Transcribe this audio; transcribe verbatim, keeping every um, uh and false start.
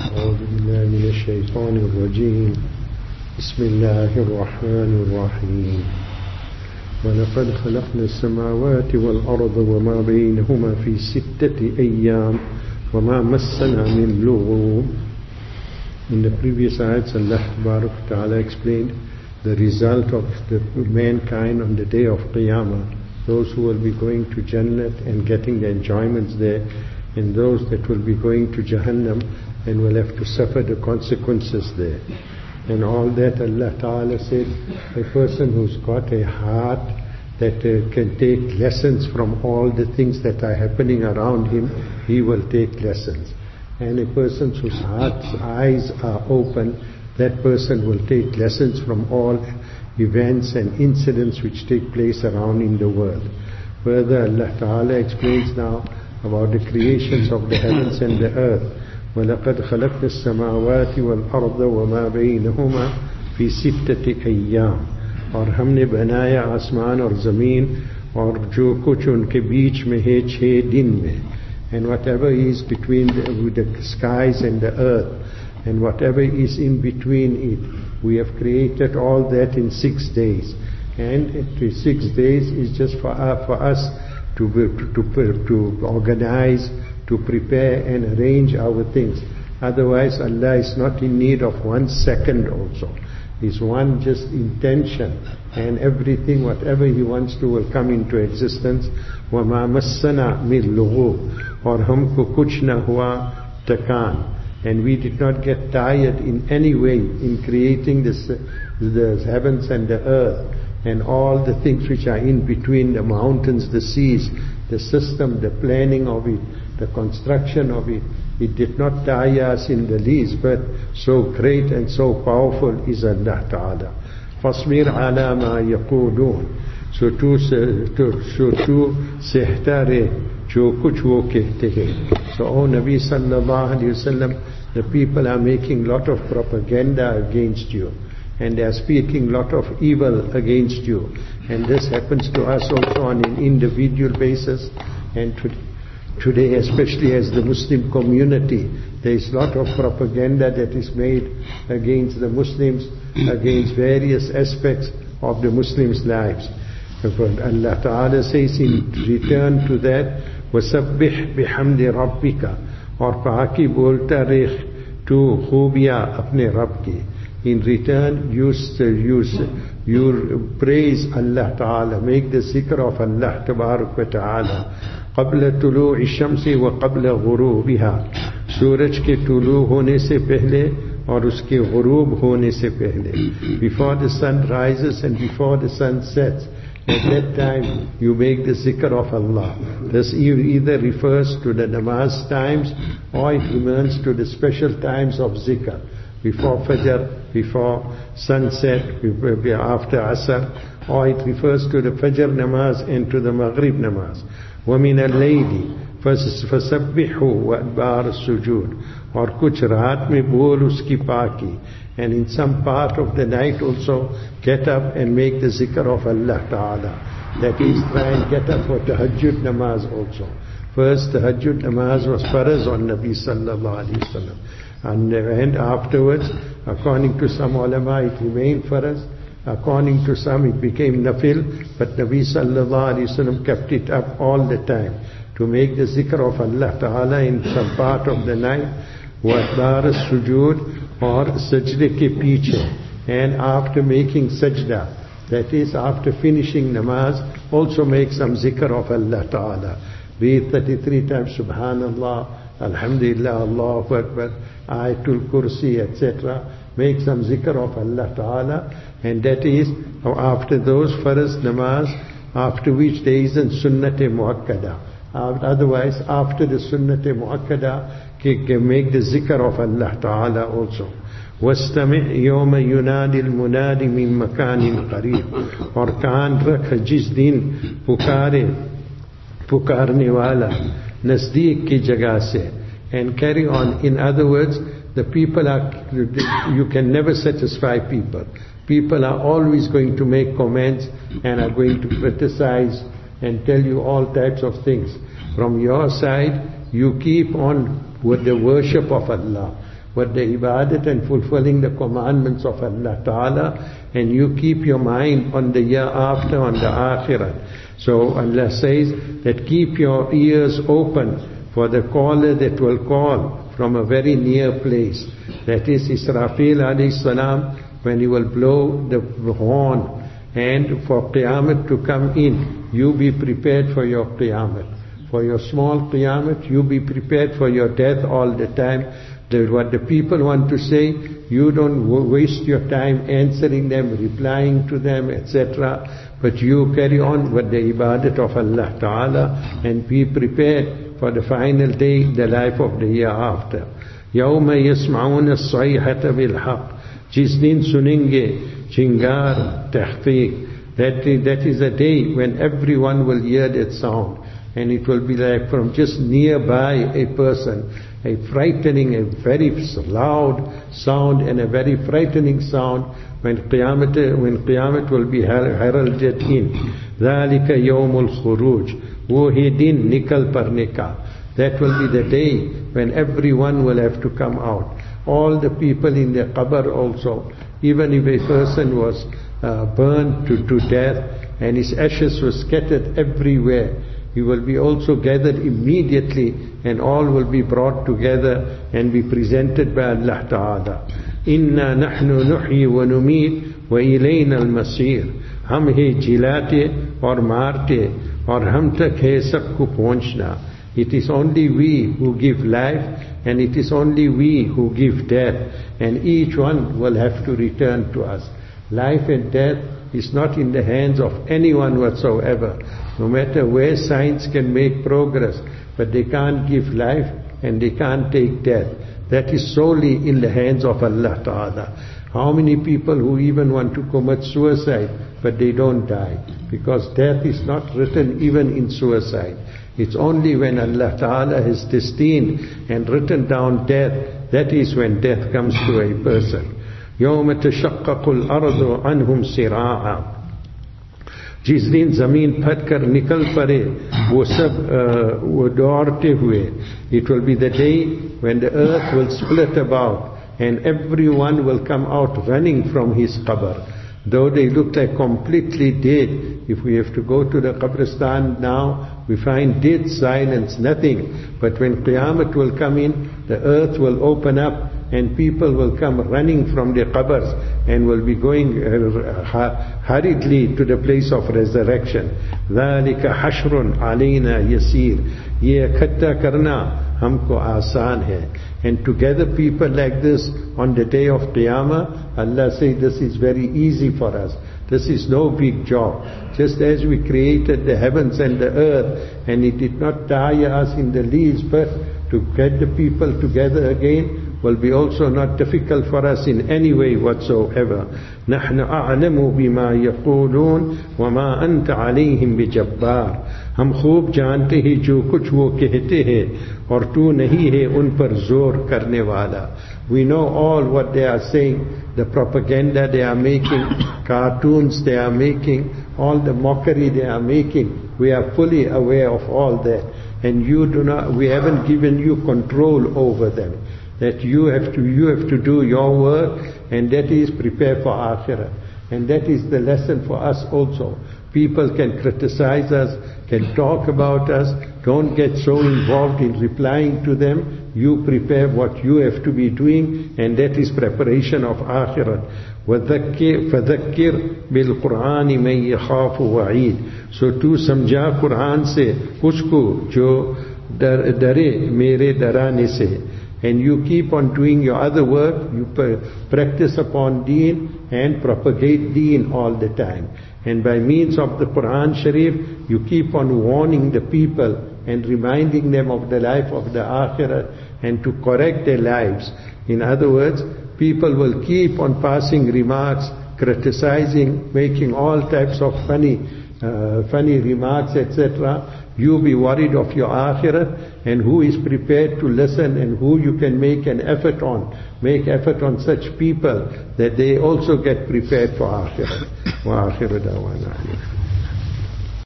أعوذ بالله من الشيطان الرجيم. بسم الله الرحمن الرحيم. ولقد خلقنا السماوات والأرض وما بينهما في ستة أيام وما مسنا من لغوب. In the previous ayats, Allah Tabarak wa Ta'ala explained the result of the mankind on the day of Qiyamah, those who will be going to Jannat and getting the enjoyments there, and those that will be going to Jahannam and will have to suffer the consequences there. And all that Allah Ta'ala said, a person who's got a heart that uh, can take lessons from all the things that are happening around him, he will take lessons. And a person whose heart's eyes are open, that person will take lessons from all events and incidents which take place around in the world. Further, Allah Ta'ala explains now about the creations of the heavens and the earth. وَلَقَدْ خَلَقْنَا السَّمَاوَاتِ وَالْأَرْضَ وَمَا بَيْنَهُمَا فِي سِتَّةِ أَيَّامٍ. और हमने बनाया आसमान और ज़मीन और जो कुछ उनके बीच में है छह दिन में. And whatever is between the, the skies and the earth, and whatever is in between it, we have created all that in six days. And it, six days is just for, uh, for us to, to, to, to organize, to prepare and arrange our things. Otherwise, Allah is not in need of one second also. It's one just intention, and everything, whatever He wants to, will come into existence. وَمَا مَسَّنَا مِن لُغُوبٍ. और हमको कुछ न हुआ थकान. And we did not get tired in any way in creating this, the heavens and the earth and all the things which are in between, the mountains, the seas, the system, the planning of it, the construction of it. It did not tire us in the least, but so great and so powerful is Allah Ta'ala. فَاصْبِرْ عَلَى مَا يَقُولُونَ. So to, so to sehtare jo kuch wo kehte hai. So, O Nabi Sallallahu Alaihi Wasallam, the people are making lot of propaganda against you, and they are speaking lot of evil against you. And this happens to us also on an individual basis. And to, today, especially as the Muslim community, there is lot of propaganda that is made against the Muslims, against various aspects of the Muslims' lives. Allah Ta'ala says in return to that, وَسَبِّحْ بِحَمْدِ رَبِّكَ. और पाकी बोलता रहे तू खूबियाँ अपने रब की. In return, you, you, you praise Allah Ta'ala, make the zikr of Allah Tabarak wa Ta'ala. قبل طلوع الشمس وقبل غروبها. सूरज के तुलू होने से पहले और उसके गुरूब होने से पहले. Before the sun rises and before the sun sets, at that time you make the zikr of Allah. This either refers to the namaz times or it refers to the special times of zikr. Before Fajr, before sunset, after Asr, or it refers to the Fajr namaz and to the Maghrib namaz. وَمِنَ اللَّيْلِ فَسَبِّحُوا وَأَدْبَارَ السُّجُودِ. और कुछ रात में बोल उसकी पाकी. And in some part of the night also get up and make the zikr of Allah Ta'ala. That is, try and get up for tahajjud namaz also. First, tahajjud namaz was faraz on Nabi Sallallahu Alaihi Wasallam. And, and afterwards, according to some ulama, it remained faraz. According to some, it became nafil. But Nabi Sallallahu Alaihi Wasallam kept it up all the time to make the zikr of Allah Ta'ala in some part of the night. وَأَدْبَارَ السُّجُودِ. Or sajda ke piche. And after making sajda, that is after finishing namaz, also make some zikr of Allah Ta'ala. Read thirty-three times Subhanallah, Alhamdulillah, Allahu Akbar, Ayatul Kursi, et cetera. Make some zikr of Allah Ta'ala. And that is after those faraz namaz, after which there isn't sunnat-e muakkada. Otherwise, after the sunnat-e muakkada, make the zikr of Allah Ta'ala also. وَاسْتَمِعْ يَوْمَ يُنَادِ الْمُنَادِ مِن مَكَانٍ قَرِيبٍ. और कान रख जिस दिन पुकारे पुकारने वाला नजदीक की जगह से. And carry on. In other words, the people are, you can never satisfy people. People are always going to make comments and are going to criticize and tell you all types of things. From your side, you keep on with the worship of Allah. with the ibadat and fulfilling the commandments of Allah Ta'ala, and you keep your mind on the year after, on the akhirat. So Allah says that keep your ears open for the caller that will call from a very near place. That is Israfil alayhi salam, when he will blow the horn, and for Qiyamah to come in, you be prepared for your Qiyamah. For your small Qiyamah, you be prepared for your death all the time. The, what the people want to say, you don't waste your time answering them, replying to them, et cetera. But you carry on with the ibadat of Allah Ta'ala and be prepared for the final day, the life of the year after. يَوْمَ يَسْمَعُونَ الصَّيْحَةَ بِالْحَقِّ जिस दिन सुनेंगे चिंगार तहक़ीक़, that, that is a day when everyone will hear that sound. And it will be like from just nearby a person, a frightening, a very loud sound and a very frightening sound when Qiyamah, when Qiyamah will be heralded in. ذَلِكَ يَوْمُ الْخُرُوجِ wo he din nikal parne ka. That will be the day when everyone will have to come out. All the people in the qabr also, even if a person was uh, burned to, to death and his ashes were scattered everywhere, he will be also gathered immediately, and all will be brought together and be presented by Allah Ta'ala. Inna nahnu nuhyi wa numeet wa ilayna al-masir. Hum hi jilate aur marte aur hum tak hai sabko pahunchna. It is only we who give life, and it is only we who give death, and each one will have to return to us. Life and death is not in the hands of anyone whatsoever. No matter where science can make progress, but they can't give life and they can't take death. That is solely in the hands of Allah Ta'ala. How many people who even want to commit suicide, but they don't die? Because death is not written even in suicide. It's only when Allah Ta'ala has destined and written down death, that is when death comes to a person. يَوْمَ تَشَقَّقُ الْأَرْضُ عَنْهُمْ سِرَاعًا. जिस दिन जमीन फट कर निकल पड़े वो सब वो दौड़ते हुए, it will be the day when the earth will split about and everyone will come out running from his qabr. Though they look like completely dead, if we have to go to the Qabristan now, we find dead silence, nothing. But when Qiyamah will come in, the earth will open up and people will come running from their qabrs and will be going uh, hurriedly to the place of resurrection. ذَلِكَ حَشْرٌ عَلَيْنَا يَسِيرٌ. Ye ikhta karna humko aasan hai. And to gather people like this on the day of Qiyamah, Allah says this is very easy for us. This is no big job. Just as we created the heavens and the earth, and it did not tire us in the least, but to get the people together again will be also not difficult for us in any way whatsoever. نَحْنُ أَعْلَمُ بِمَا يَقُولُونَ وَمَا أَنْتَ عَلَيْهِمْ بِجَبَّارٍ. हम खूब जानते हैं जो कुछ वो कहते हैं और तू नहीं है उन पर जोर करने वाला. We know all what they are saying, the propaganda they are making, cartoons they are making, all the mockery they are making. We are fully aware of all that, and you do not. We haven't given you control over them. That you have to, you have to do your work, and that is prepare for Akhirah. And that is the lesson for us also. People can criticize us, can talk about us. Don't get so involved in replying to them. You prepare what you have to be doing, and that is preparation of Akhirah. وَذَكِّرْ فَذَكِّرْ بِالْقُرْآنِ مَنْ يَخَافُ وَعِيدٍ. So tu samjha Quran se usko jo dare mere darane se. And you keep on doing your other work, you practice upon deen and propagate deen all the time. And by means of the Quran Sharif, you keep on warning the people and reminding them of the life of the Akhirah and to correct their lives. In other words, people will keep on passing remarks, criticizing, making all types of funny, uh, funny remarks, et cetera. You be worried of your Akhirah, and who is prepared to listen and who you can make an effort on. Make effort on such people that they also get prepared for Akhirah. Wa akhiru da'wana.